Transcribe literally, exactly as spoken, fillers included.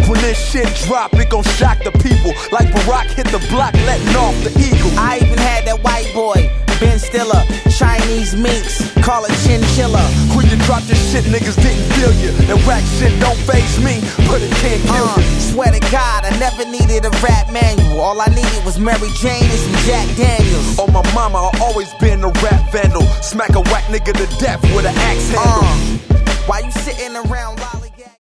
When this shit drop, it gon' shock the people. Like Barack hit the block, letting off the eagle. I even had that white boy, Ben Stiller, Chinese minks, call it chinchilla. When you drop this shit, niggas didn't feel you. That whack shit don't faze me, but it can't kill uh, you. Swear to God, I never needed a rap manual. All I needed was Mary Jane and some Jack Daniels. Oh, my mama, I always been a rap vandal. Smack a whack nigga to death with an axe handle. Uh, while you sitting around